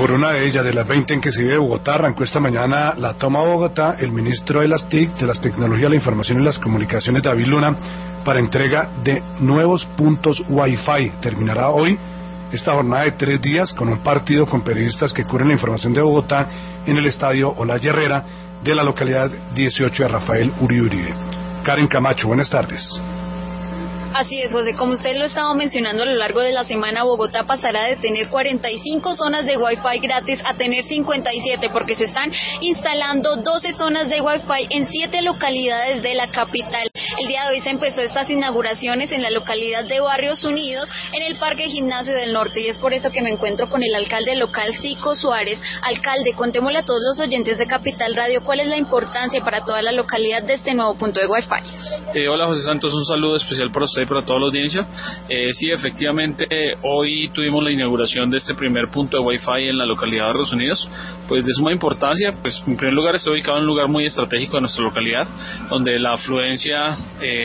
Por una de ellas, de las 20 en que se vive Bogotá, arrancó esta mañana la toma a Bogotá el ministro de las TIC, de las Tecnologías, la Información y las Comunicaciones, David Luna, para entrega de nuevos puntos Wi-Fi. Terminará hoy esta jornada de 3 días con un partido con periodistas que cubren la información de Bogotá en el estadio Olaya Herrera de la localidad 18 de Rafael Uribe Uribe. Karen Camacho, buenas tardes. Así es, José, como usted lo estaba mencionando, a lo largo de la semana Bogotá pasará de tener 45 zonas de Wi-Fi gratis a tener 57, porque se están instalando 12 zonas de Wi-Fi en 7 localidades de la capital. El día de hoy se empezó estas inauguraciones en la localidad de Barrios Unidos, en el Parque Gimnasio del Norte, y es por eso que me encuentro con el alcalde local, Zico Suárez. Alcalde, contémosle a todos los oyentes de Capital Radio cuál es la importancia para toda la localidad de este nuevo punto de Wi-Fi. Hola José Santos, un saludo especial para usted y para toda la audiencia. Sí, efectivamente, hoy tuvimos la inauguración de este primer punto de Wi-Fi en la localidad de Barrios Unidos, pues de suma importancia. Pues en primer lugar está ubicado en un lugar muy estratégico de nuestra localidad, donde la afluencia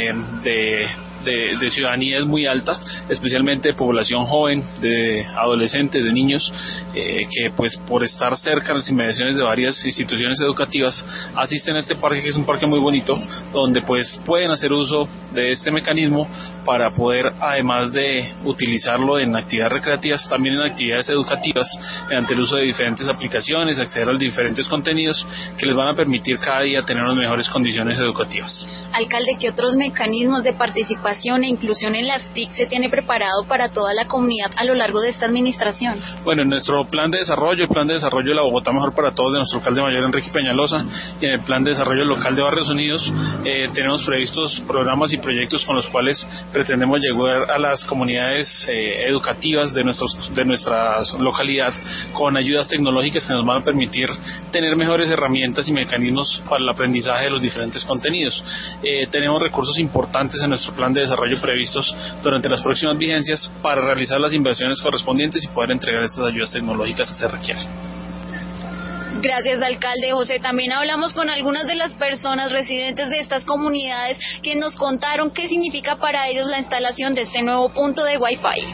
de ciudadanía es muy alta, especialmente de población joven, de adolescentes, de niños, que pues por estar cerca de las inmediaciones de varias instituciones educativas asisten a este parque, que es un parque muy bonito, donde pues pueden hacer uso de este mecanismo para poder, además de utilizarlo en actividades recreativas, también en actividades educativas, mediante el uso de diferentes aplicaciones, acceder a los diferentes contenidos que les van a permitir cada día tener unas mejores condiciones educativas. Alcalde, ¿qué otros mecanismos de participación e inclusión en las TIC se tiene preparado para toda la comunidad a lo largo de esta administración? Bueno, en nuestro plan de desarrollo, el plan de desarrollo de la Bogotá Mejor para Todos de nuestro alcalde mayor Enrique Peñalosa, y en el plan de desarrollo local de Barrios Unidos, tenemos previstos programas y proyectos con los cuales pretendemos llegar a las comunidades educativas de nuestra localidad con ayudas tecnológicas que nos van a permitir tener mejores herramientas y mecanismos para el aprendizaje de los diferentes contenidos. Tenemos recursos importantes en nuestro plan de desarrollo previstos durante las próximas vigencias para realizar las inversiones correspondientes y poder entregar estas ayudas tecnológicas que se requieren. Gracias, alcalde. José, también hablamos con algunas de las personas residentes de estas comunidades que nos contaron qué significa para ellos la instalación de este nuevo punto de Wi-Fi.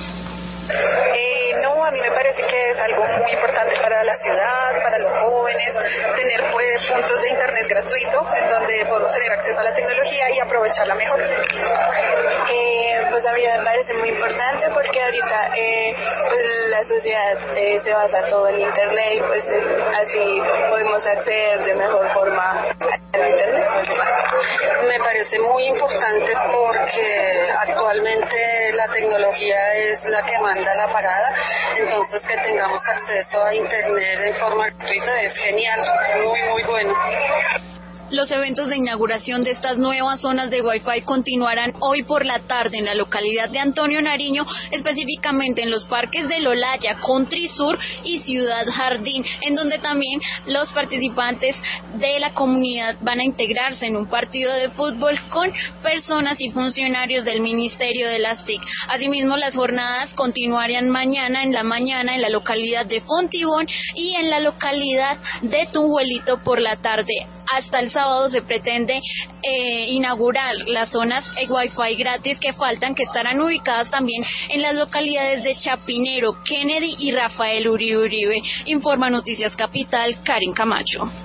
No, a mí me parece que es algo muy importante para la ciudad, para los jóvenes, tener pues puntos de internet gratuito en donde podemos tener acceso a la tecnología y aprovecharla mejor. Pues a mí me parece muy importante porque ahorita pues la sociedad se basa todo en internet y pues así podemos acceder de mejor forma al internet. Me parece muy importante porque actualmente la tecnología es la que manda la parada, entonces que tengamos acceso a internet en forma gratuita es genial, muy bueno. Los eventos de inauguración de estas nuevas zonas de Wi-Fi continuarán hoy por la tarde en la localidad de Antonio Nariño, específicamente en los parques de Olaya, Country Sur y Ciudad Jardín, en donde también los participantes de la comunidad van a integrarse en un partido de fútbol con personas y funcionarios del Ministerio de las TIC. Asimismo, las jornadas continuarán mañana en la localidad de Fontibón y en la localidad de Tunjuelito por la tarde. Hasta el sábado se pretende inaugurar las zonas Wi-Fi gratis que faltan, que estarán ubicadas también en las localidades de Chapinero, Kennedy y Rafael Uribe Uribe. Informa Noticias Capital, Karen Camacho.